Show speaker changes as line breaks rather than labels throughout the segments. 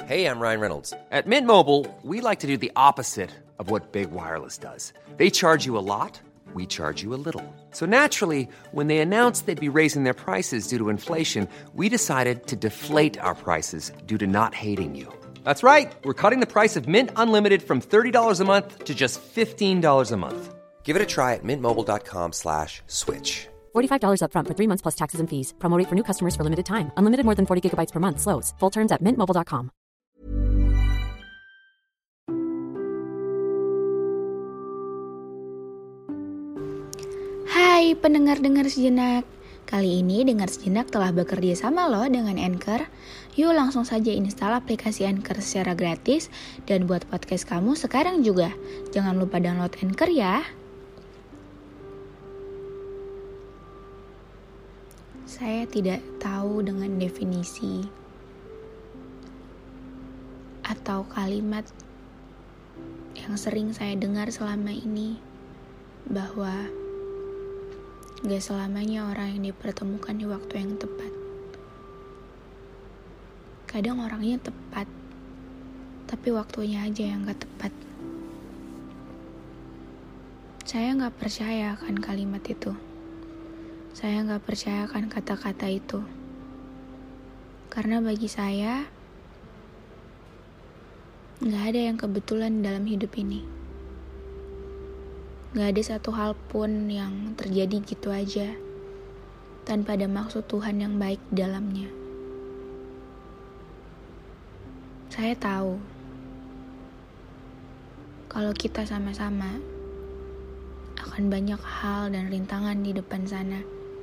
Hey, I'm Ryan Reynolds.
At Mint Mobile, we like to do the opposite of what Big Wireless does. They charge you a lot, we charge you a little. So naturally, when they announced they'd be raising their prices due to inflation, we decided to deflate our prices due to not hating you. That's right. We're cutting the price of Mint Unlimited from $30 a month to just $15 a month.
Give it a try at mintmobile.com/switch.
$45 up front for 3 months plus taxes and fees. Promo rate for new customers for limited time. Unlimited more than 40 gigabytes per month. Slows full terms at mintmobile.com.
Hai pendengar-dengar sejenak. Kali ini Dengar Sejenak telah bekerja sama loh dengan Anchor. Yuk langsung saja install aplikasi Anchor secara gratis dan buat podcast kamu sekarang juga. Jangan lupa download Anchor ya. Saya tidak tahu dengan definisi atau kalimat yang sering saya dengar selama ini, bahwa gak selamanya orang yang dipertemukan di waktu yang tepat. Kadang orangnya tepat, tapi waktunya aja yang gak tepat. Saya gak percaya akan kalimat itu. Saya gak percaya akan kata-kata itu. Karena bagi saya, gak ada yang kebetulan dalam hidup ini. Gak ada satu hal pun yang terjadi gitu aja, tanpa ada maksud Tuhan yang baik di dalamnya. Saya tahu, kalau kita sama-sama, akan banyak hal dan rintangan di depan sana.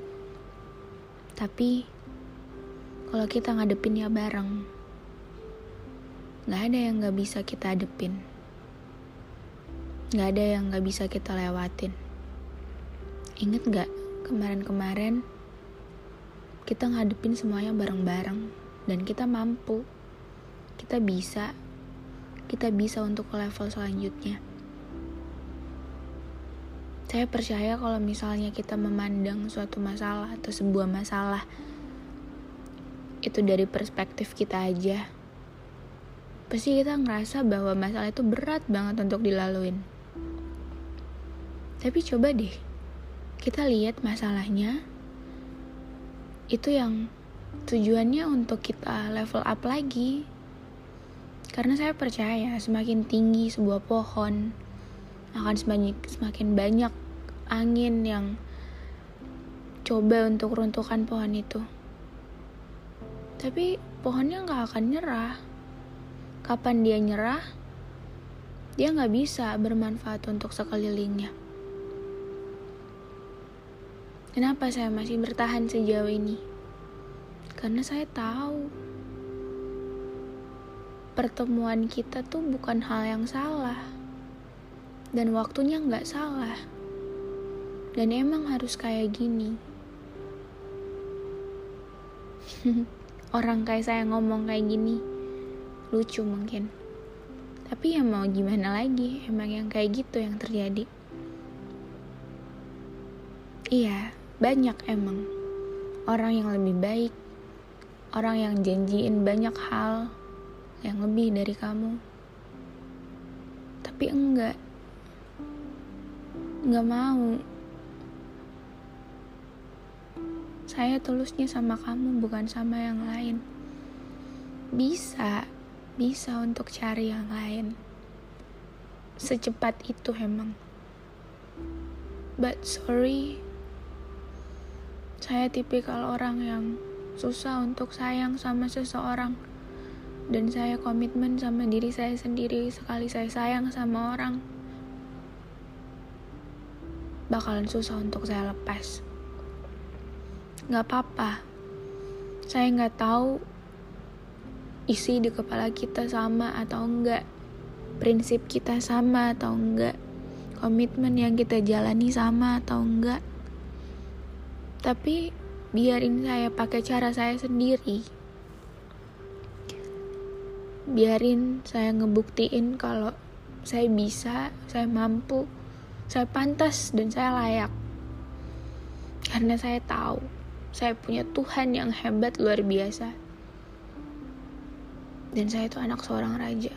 Tapi, kalau kita ngadepinnya bareng, gak ada yang gak bisa kita hadepin. Gak ada yang gak bisa kita lewatin. Ingat gak kemarin-kemarin kita ngadepin semuanya bareng-bareng dan kita mampu. Kita bisa untuk ke level selanjutnya. Saya percaya kalau misalnya kita memandang suatu masalah atau sebuah masalah itu dari perspektif kita aja, pasti kita ngerasa bahwa masalah itu berat banget untuk dilaluin. Tapi coba deh, kita lihat masalahnya itu yang tujuannya untuk kita level up lagi. Karena saya percaya semakin tinggi sebuah pohon, akan semakin banyak angin yang coba untuk runtuhkan pohon itu. Tapi pohonnya gak akan nyerah. Kapan dia nyerah, dia gak bisa bermanfaat untuk sekelilingnya. Kenapa saya masih bertahan sejauh ini? Karena saya tahu pertemuan kita tuh bukan hal yang salah. Dan waktunya gak salah. Dan emang harus kayak gini. Orang kayak saya ngomong kayak gini lucu mungkin. Tapi ya mau gimana lagi, emang yang kayak gitu yang terjadi. Iya, banyak emang orang yang lebih baik, orang yang janjiin banyak hal yang lebih dari kamu. Tapi enggak mau. Saya tulusnya sama kamu, bukan sama yang lain. Bisa untuk cari yang lain. Secepat itu emang. But sorry, saya tipikal orang yang susah untuk sayang sama seseorang. Dan saya komitmen sama diri saya sendiri. Sekali saya sayang sama orang, bakalan susah untuk saya lepas. Gak apa-apa. Saya gak tahu isi di kepala kita sama atau enggak, prinsip kita sama atau enggak, komitmen yang kita jalani sama atau enggak. Tapi biarin saya pakai cara saya sendiri. Biarin saya ngebuktiin kalau saya bisa, saya mampu, saya pantas dan saya layak. Karena saya tahu saya punya Tuhan yang hebat luar biasa. Dan saya itu anak seorang raja.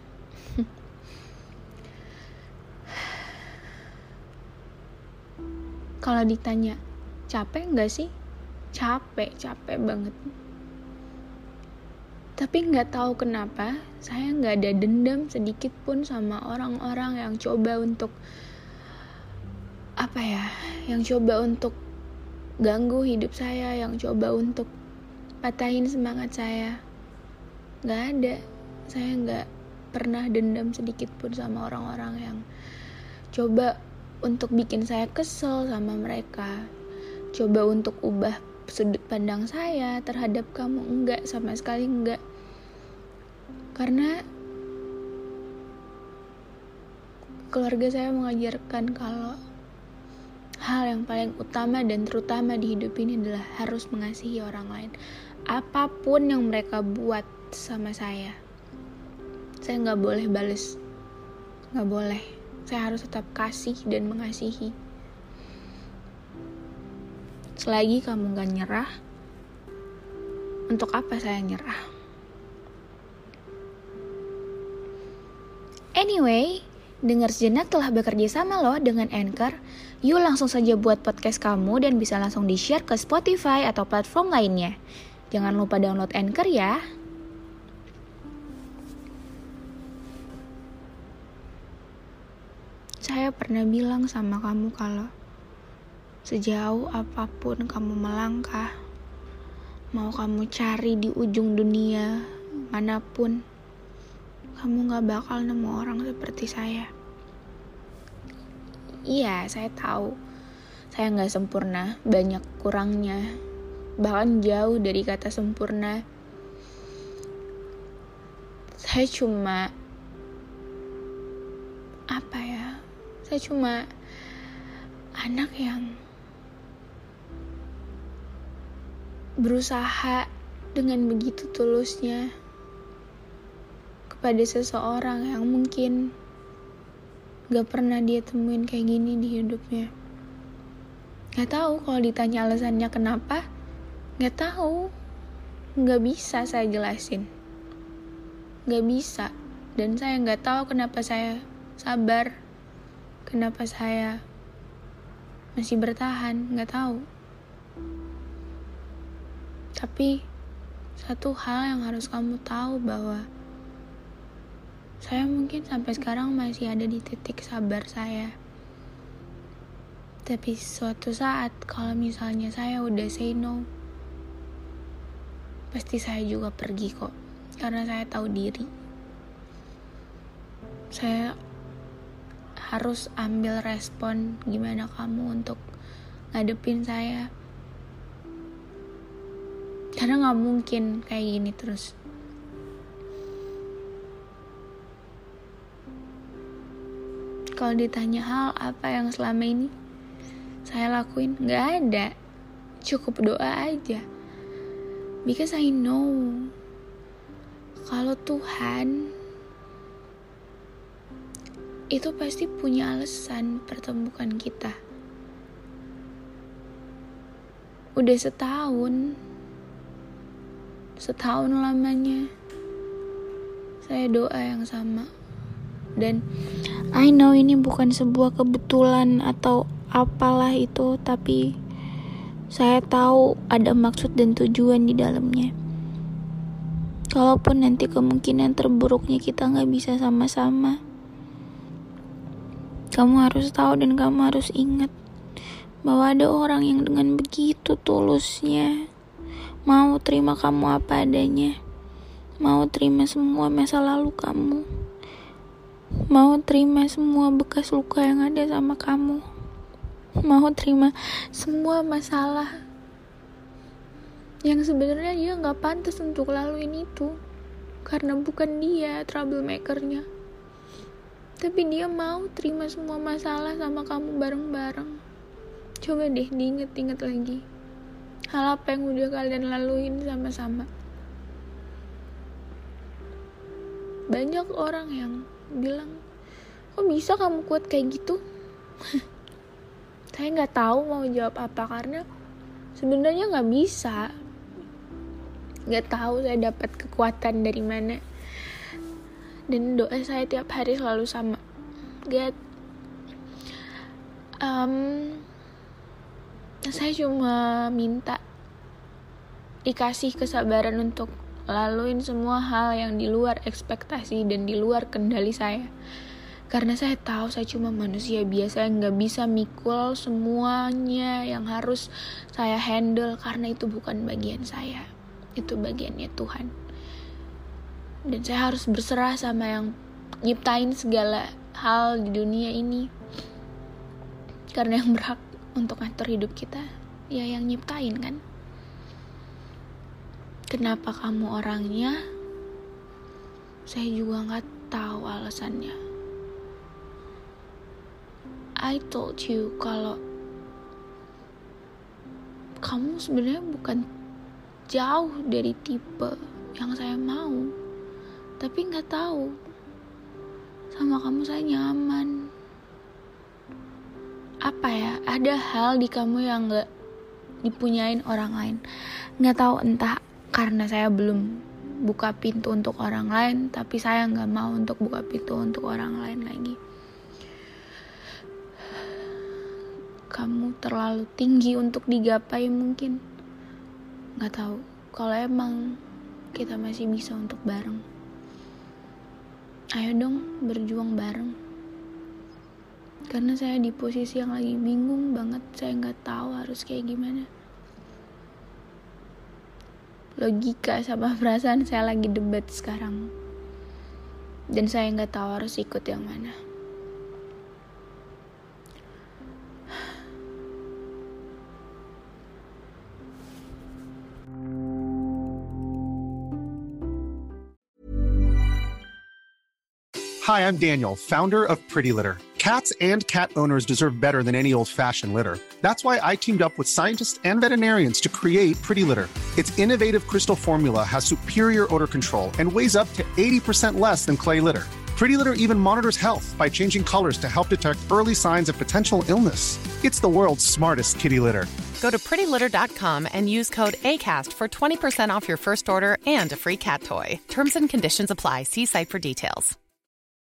Kalau ditanya, capek gak sih? Capek banget. Tapi gak tahu kenapa, saya gak ada dendam sedikit pun sama orang-orang yang coba untuk yang coba untuk ganggu hidup saya, yang coba untuk patahin semangat saya. Gak ada. Saya gak pernah dendam sedikit pun sama orang-orang yang coba untuk bikin saya kesel sama mereka, coba untuk ubah sudut pandang saya terhadap kamu. Enggak, sama sekali enggak. Karena keluarga saya mengajarkan kalau hal yang paling utama dan terutama di hidup ini adalah harus mengasihi orang lain. Apapun yang mereka buat sama saya gak boleh bales. Gak boleh. Saya harus tetap kasih dan mengasihi. Selagi kamu gak nyerah, untuk apa saya nyerah? Anyway, dengar sejenak telah bekerja sama loh dengan Anchor. Yuk langsung saja buat podcast kamu dan bisa langsung di-share ke Spotify atau platform lainnya. Jangan lupa download Anchor ya. Saya pernah bilang sama kamu kalau sejauh apapun kamu melangkah, mau kamu cari di ujung dunia manapun, kamu gak bakal nemu orang seperti saya. Iya, saya tahu saya gak sempurna, banyak kurangnya, bahkan jauh dari kata sempurna. Saya cuma anak yang berusaha dengan begitu tulusnya kepada seseorang yang mungkin gak pernah dia temuin kayak gini di hidupnya. Gak tahu kalau ditanya alasannya kenapa, gak tahu, gak bisa saya jelasin, gak bisa. Dan saya gak tahu kenapa saya sabar, kenapa saya masih bertahan, gak tahu. Tapi satu hal yang harus kamu tahu bahwa saya mungkin sampai sekarang masih ada di titik sabar saya. Tapi suatu saat kalau misalnya saya udah say no, pasti saya juga pergi kok. Karena saya tahu diri. Saya harus ambil respon gimana kamu untuk ngadepin saya. Karena gak mungkin kayak gini terus. Kalau ditanya hal apa yang selama ini saya lakuin, gak ada. Cukup doa aja. Because I know kalau Tuhan itu pasti punya alasan pertemukan kita. Udah setahun lamanya saya doa yang sama. Dan I know ini bukan sebuah kebetulan atau apalah itu, tapi saya tahu ada maksud dan tujuan di dalamnya. Kalaupun nanti kemungkinan terburuknya kita gak bisa sama-sama, kamu harus tahu dan kamu harus ingat bahwa ada orang yang dengan begitu tulusnya mau terima kamu apa adanya, mau terima semua masa lalu kamu, mau terima semua bekas luka yang ada sama kamu, mau terima semua masalah yang sebenarnya dia gak pantas untuk laluin itu, karena bukan dia troublemakernya. Tapi dia mau terima semua masalah sama kamu bareng-bareng. Coba deh diinget-inget lagi hal apa yang udah kalian laluin sama-sama. Banyak orang yang bilang, kok bisa kamu kuat kayak gitu? Saya gak tahu mau jawab apa, karena sebenarnya gak bisa. Gak tahu saya dapat kekuatan dari mana. Dan doa saya tiap hari selalu sama. God, saya cuma minta dikasih kesabaran untuk laluin semua hal yang di luar ekspektasi dan di luar kendali saya. Karena saya tahu saya cuma manusia biasa yang gak bisa mikul semuanya yang harus saya handle, karena itu bukan bagian saya, itu bagiannya Tuhan. Dan saya harus berserah sama yang nyiptain segala hal di dunia ini, karena yang berhak untuk ngatur hidup kita ya yang nyiptain kan. Kenapa kamu orangnya? Saya juga gak tahu alasannya. I told you kalau kamu sebenarnya bukan jauh dari tipe yang saya mau, tapi gak tahu, sama kamu saya nyaman. Apa ya, ada hal di kamu yang gak dipunyain orang lain. Gak tahu, entah karena saya belum buka pintu untuk orang lain, tapi saya gak mau untuk buka pintu untuk orang lain lagi. Kamu terlalu tinggi untuk digapai mungkin. Gak tahu, kalau emang kita masih bisa untuk bareng, ayo dong berjuang bareng. Karena saya di posisi yang lagi bingung banget, saya gak tahu harus kayak gimana. Logika sama perasaan saya lagi debat sekarang, dan saya gak tahu harus ikut yang mana.
Hi, I'm Daniel, founder of Pretty Litter. Cats and cat owners deserve better than any old-fashioned litter. That's why I teamed up with scientists and veterinarians to create Pretty Litter. Its innovative crystal formula has superior odor control and weighs up to 80% less than clay litter. Pretty Litter even monitors health by changing colors to help detect early signs of potential illness. It's the world's smartest kitty litter.
Go to prettylitter.com and use code ACAST for 20% off your first order and a free cat toy. Terms and conditions apply. See site for details.